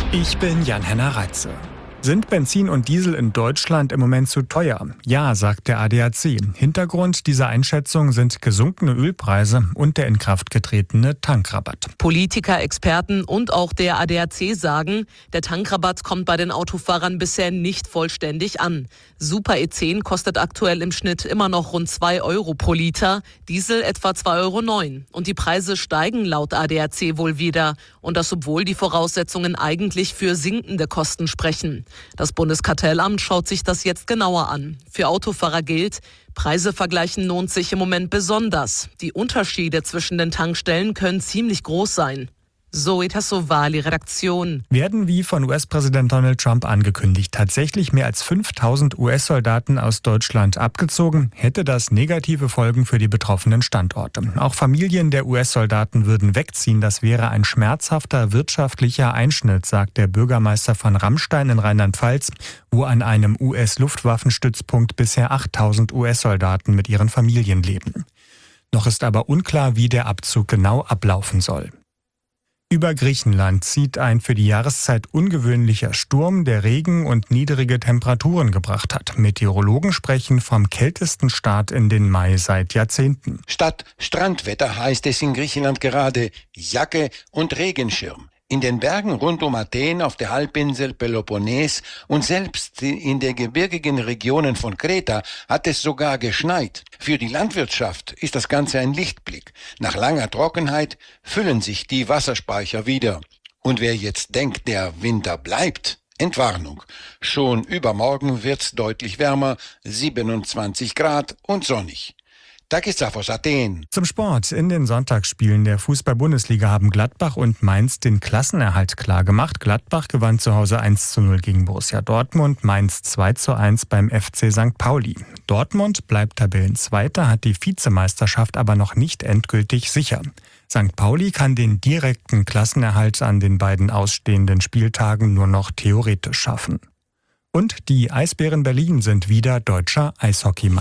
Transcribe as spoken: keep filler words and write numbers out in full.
Ich bin Jan-Henner Reitze. Sind Benzin und Diesel in Deutschland im Moment zu teuer? Ja, sagt der A D A C. Hintergrund dieser Einschätzung sind gesunkene Ölpreise und der in Kraft getretene Tankrabatt. Politiker, Experten und auch der A D A C sagen, der Tankrabatt kommt bei den Autofahrern bisher nicht vollständig an. Super E zehn kostet aktuell im Schnitt immer noch rund zwei Euro pro Liter, Diesel etwa zwei Euro neun. Und die Preise steigen laut A D A C wohl wieder. Und das, obwohl die Voraussetzungen eigentlich für sinkende Kosten sprechen. Das Bundeskartellamt schaut sich das jetzt genauer an. Für Autofahrer gilt, Preise vergleichen lohnt sich im Moment besonders. Die Unterschiede zwischen den Tankstellen können ziemlich groß sein. Zoe Tassovali, Redaktion. Werden wie von U S-Präsident Donald Trump angekündigt tatsächlich mehr als fünftausend U S-Soldaten aus Deutschland abgezogen, hätte das negative Folgen für die betroffenen Standorte. Auch Familien der U S-Soldaten würden wegziehen. Das wäre ein schmerzhafter wirtschaftlicher Einschnitt, sagt der Bürgermeister von Ramstein in Rheinland-Pfalz, wo an einem U S-Luftwaffenstützpunkt bisher achttausend U S-Soldaten mit ihren Familien leben. Noch ist aber unklar, wie der Abzug genau ablaufen soll. Über Griechenland zieht ein für die Jahreszeit ungewöhnlicher Sturm, der Regen und niedrige Temperaturen gebracht hat. Meteorologen sprechen vom kältesten Start in den Mai seit Jahrzehnten. Statt Strandwetter heißt es in Griechenland gerade Jacke und Regenschirm. In den Bergen rund um Athen, auf der Halbinsel Peloponnes und selbst in den gebirgigen Regionen von Kreta hat es sogar geschneit. Für die Landwirtschaft ist das Ganze ein Lichtblick. Nach langer Trockenheit füllen sich die Wasserspeicher wieder. Und wer jetzt denkt, der Winter bleibt, Entwarnung. Schon übermorgen wird's deutlich wärmer, siebenundzwanzig Grad und sonnig. Takis aus Athen. Zum Sport. In den Sonntagsspielen der Fußball-Bundesliga haben Gladbach und Mainz den Klassenerhalt klargemacht. Gladbach gewann zu Hause eins zu null gegen Borussia Dortmund, Mainz zwei zu eins beim F C Sankt Pauli. Dortmund bleibt Tabellenzweiter, hat die Vizemeisterschaft aber noch nicht endgültig sicher. Sankt Pauli kann den direkten Klassenerhalt an den beiden ausstehenden Spieltagen nur noch theoretisch schaffen. Und die Eisbären Berlin sind wieder deutscher Eishockeymeister.